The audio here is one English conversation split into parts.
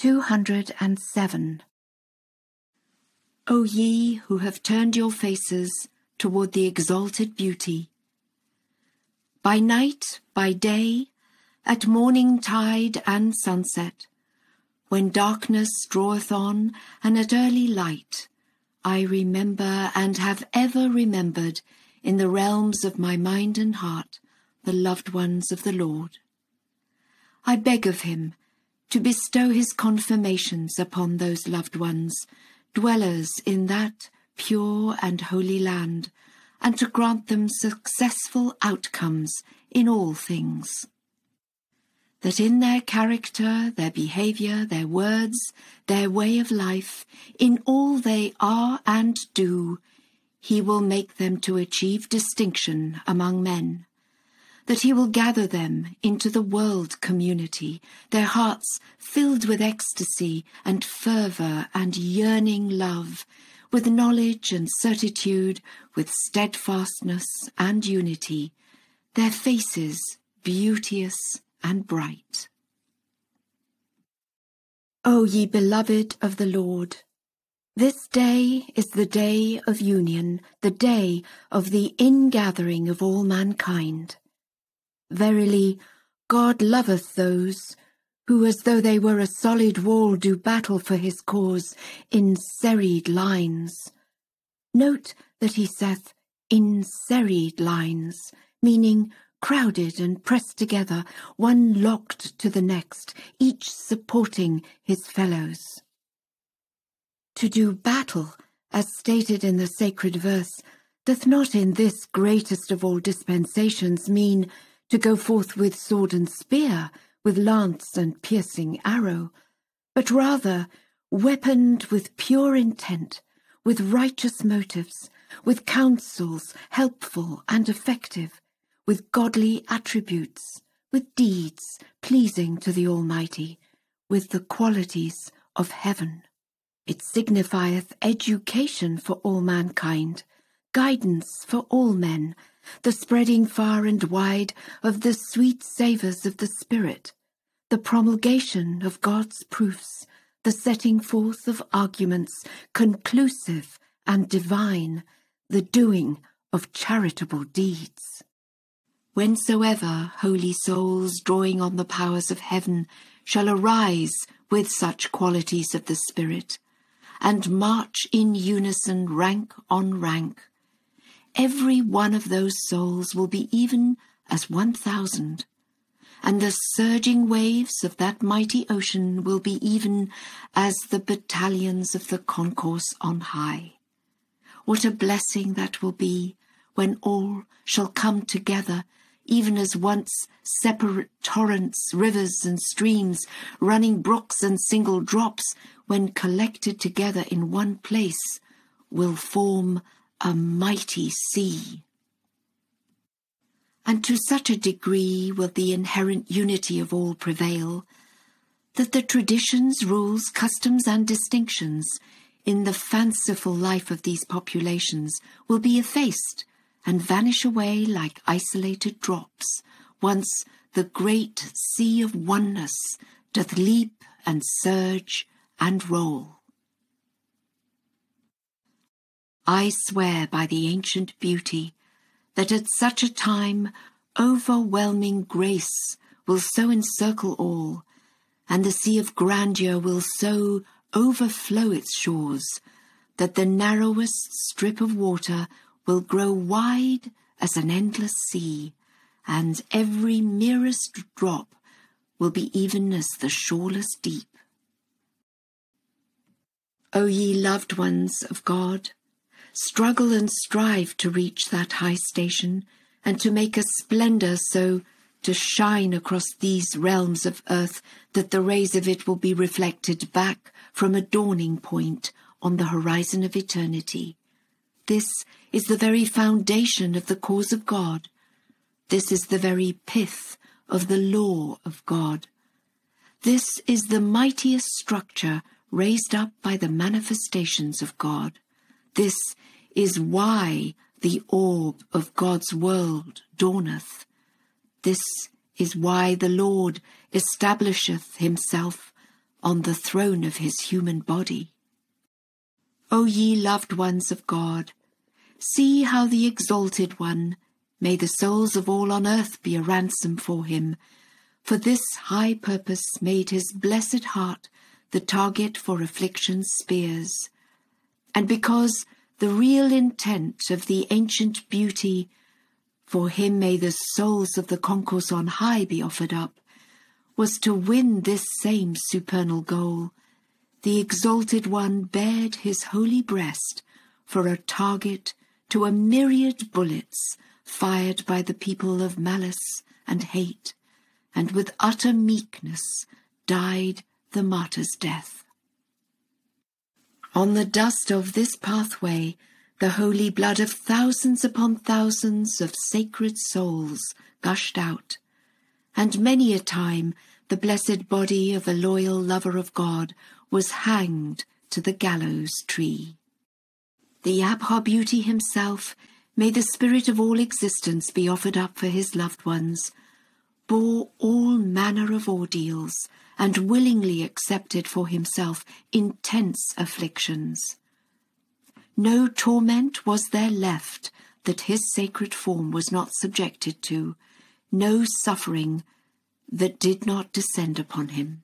207. O ye who have turned your faces toward the exalted beauty, by night, by day, at morning tide and sunset, when darkness draweth on, and at early light, I remember and have ever remembered in the realms of my mind and heart the loved ones of the Lord. I beg of him to bestow his confirmations upon those loved ones, dwellers in that pure and holy land, and to grant them successful outcomes in all things. That in their character, their behaviour, their words, their way of life, in all they are and do, he will make them to achieve distinction among men. That he will gather them into the world community, their hearts filled with ecstasy and fervour and yearning love, with knowledge and certitude, with steadfastness and unity, their faces beauteous and bright. O ye beloved of the Lord, this day is the day of union, the day of the ingathering of all mankind. Verily, God loveth those who, as though they were a solid wall, do battle for his cause in serried lines. Note that he saith, in serried lines, meaning crowded and pressed together, one locked to the next, each supporting his fellows. To do battle, as stated in the sacred verse, doth not in this greatest of all dispensations mean to go forth with sword and spear, with lance and piercing arrow, but rather weaponed with pure intent, with righteous motives, with counsels helpful and effective, with godly attributes, with deeds pleasing to the Almighty, with the qualities of heaven. It signifieth education for all mankind, guidance for all men, the spreading far and wide of the sweet savours of the Spirit, the promulgation of God's proofs, the setting forth of arguments conclusive and divine, the doing of charitable deeds. Whensoever holy souls drawing on the powers of heaven shall arise with such qualities of the Spirit, and march in unison rank on rank, every one of those souls will be even as 1,000, and the surging waves of that mighty ocean will be even as the battalions of the concourse on high. What a blessing that will be when all shall come together, even as once separate torrents, rivers and streams, running brooks and single drops, when collected together in one place, will form a mighty sea. And to such a degree will the inherent unity of all prevail, that the traditions, rules, customs and distinctions in the fanciful life of these populations will be effaced and vanish away like isolated drops, once the great sea of oneness doth leap and surge and roll. I swear by the ancient beauty that at such a time overwhelming grace will so encircle all, and the sea of grandeur will so overflow its shores, that the narrowest strip of water will grow wide as an endless sea, and every merest drop will be even as the shoreless deep. O ye loved ones of God, struggle and strive to reach that high station, and to make a splendour so to shine across these realms of earth that the rays of it will be reflected back from a dawning point on the horizon of eternity. This is the very foundation of the cause of God. This is the very pith of the law of God. This is the mightiest structure raised up by the manifestations of God. This is why the orb of God's world dawneth. This is why the Lord establisheth himself on the throne of his human body. O ye loved ones of God, see how the Exalted One, may the souls of all on earth be a ransom for him, for this high purpose made his blessed heart the target for affliction's spears, and because the real intent of the ancient beauty, for him may the souls of the concourse on high be offered up, was to win this same supernal goal, the Exalted One bared his holy breast for a target to a myriad bullets fired by the people of malice and hate, and with utter meekness died the martyr's death. On the dust of this pathway, the holy blood of thousands upon thousands of sacred souls gushed out, and many a time the blessed body of a loyal lover of God was hanged to the gallows tree. The Abha Beauty himself, may the spirit of all existence be offered up for his loved ones, bore all manner of ordeals, and willingly accepted for himself intense afflictions. No torment was there left that his sacred form was not subjected to, no suffering that did not descend upon him.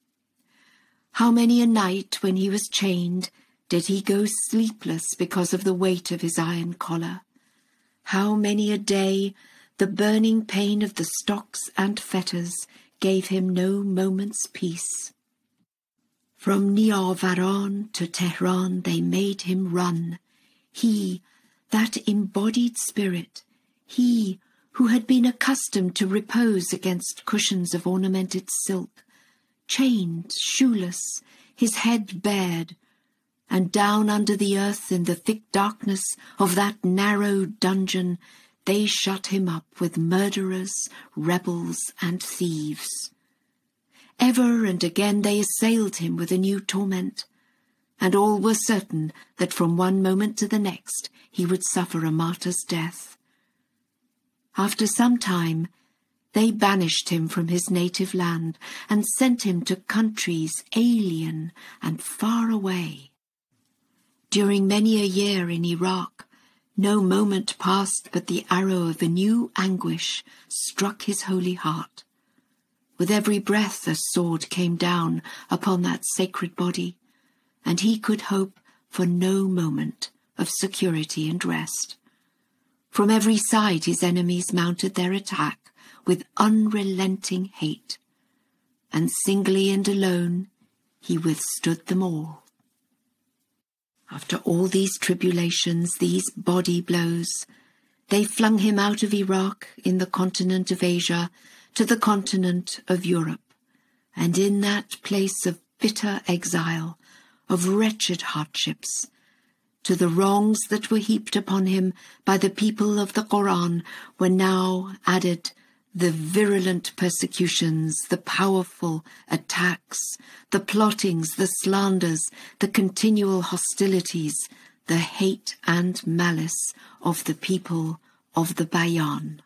How many a night when he was chained did he go sleepless because of the weight of his iron collar? How many a day the burning pain of the stocks and fetters gave him no moment's peace? From Niavaran to Tehran they made him run, he, that embodied spirit, he who had been accustomed to repose against cushions of ornamented silk, chained, shoeless, his head bared, and down under the earth in the thick darkness of that narrow dungeon they shut him up with murderers, rebels, and thieves. Ever and again they assailed him with a new torment, and all were certain that from one moment to the next he would suffer a martyr's death. After some time, they banished him from his native land and sent him to countries alien and far away. During many a year in Iraq, no moment passed but the arrow of a new anguish struck his holy heart. With every breath a sword came down upon that sacred body, and he could hope for no moment of security and rest. From every side his enemies mounted their attack with unrelenting hate, and singly and alone he withstood them all. After all these tribulations, these body blows, they flung him out of Iraq in the continent of Asia to the continent of Europe, and in that place of bitter exile, of wretched hardships, to the wrongs that were heaped upon him by the people of the Quran were now added the virulent persecutions, the powerful attacks, the plottings, the slanders, the continual hostilities, the hate and malice of the people of the Bayan.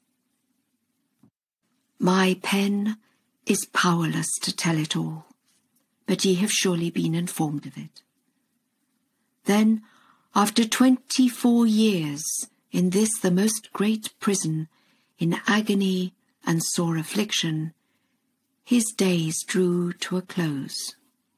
My pen is powerless to tell it all, but ye have surely been informed of it. Then, after 24 years in this the most great prison, in agony and sore affliction, his days drew to a close.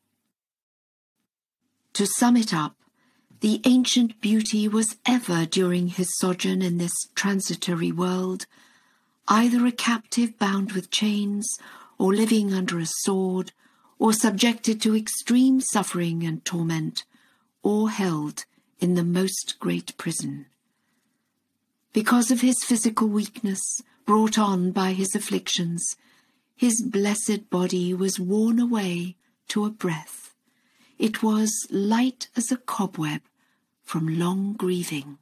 To sum it up, the ancient beauty was ever during his sojourn in this transitory world either a captive bound with chains, or living under a sword, or subjected to extreme suffering and torment, or held in the most great prison. Because of his physical weakness, brought on by his afflictions, his blessed body was worn away to a breath. It was light as a cobweb from long grieving.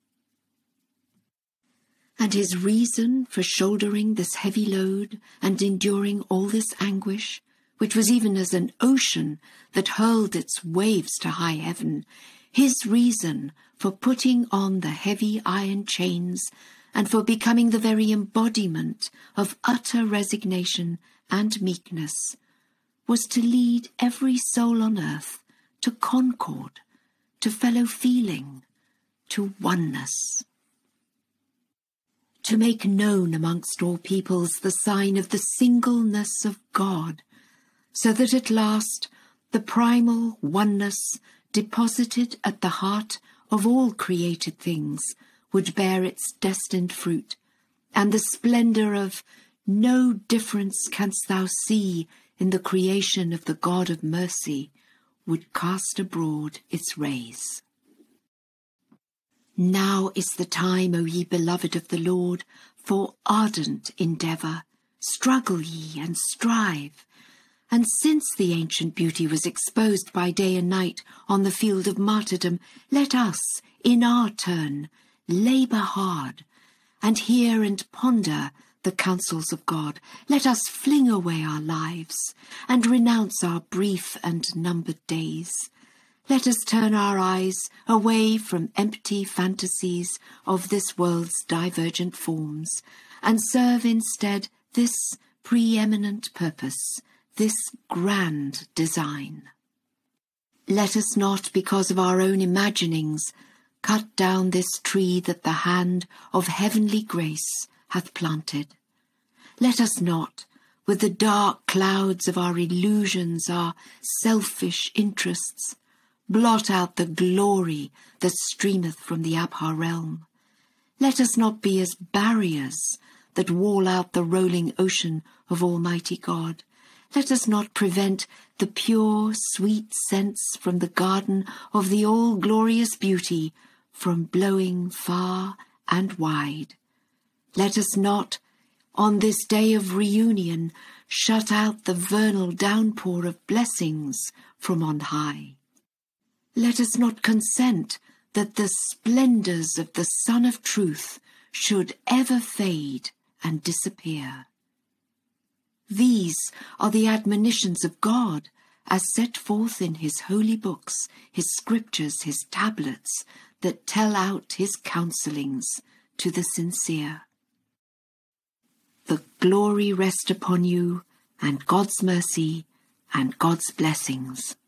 And his reason for shouldering this heavy load and enduring all this anguish, which was even as an ocean that hurled its waves to high heaven, his reason for putting on the heavy iron chains and for becoming the very embodiment of utter resignation and meekness was to lead every soul on earth to concord, to fellow feeling, to oneness. To make known amongst all peoples the sign of the singleness of God, so that at last the primal oneness deposited at the heart of all created things would bear its destined fruit, and the splendour of "no difference canst thou see in the creation of the God of mercy" would cast abroad its rays. Now is the time, O ye beloved of the Lord, for ardent endeavour. Struggle ye and strive. And since the ancient beauty was exposed by day and night on the field of martyrdom, let us, in our turn, labour hard, and hear and ponder the counsels of God. Let us fling away our lives, and renounce our brief and numbered days. Let us turn our eyes away from empty fantasies of this world's divergent forms, and serve instead this preeminent purpose, this grand design. Let us not, because of our own imaginings, cut down this tree that the hand of heavenly grace hath planted. Let us not, with the dark clouds of our illusions, our selfish interests, blot out the glory that streameth from the Abha realm. Let us not be as barriers that wall out the rolling ocean of Almighty God. Let us not prevent the pure, sweet scents from the garden of the all-glorious beauty from blowing far and wide. Let us not, on this day of reunion, shut out the vernal downpour of blessings from on high. Let us not consent that the splendours of the Sun of Truth should ever fade and disappear. These are the admonitions of God as set forth in his holy books, his scriptures, his tablets, that tell out his counsellings to the sincere. The glory rest upon you, and God's mercy, and God's blessings.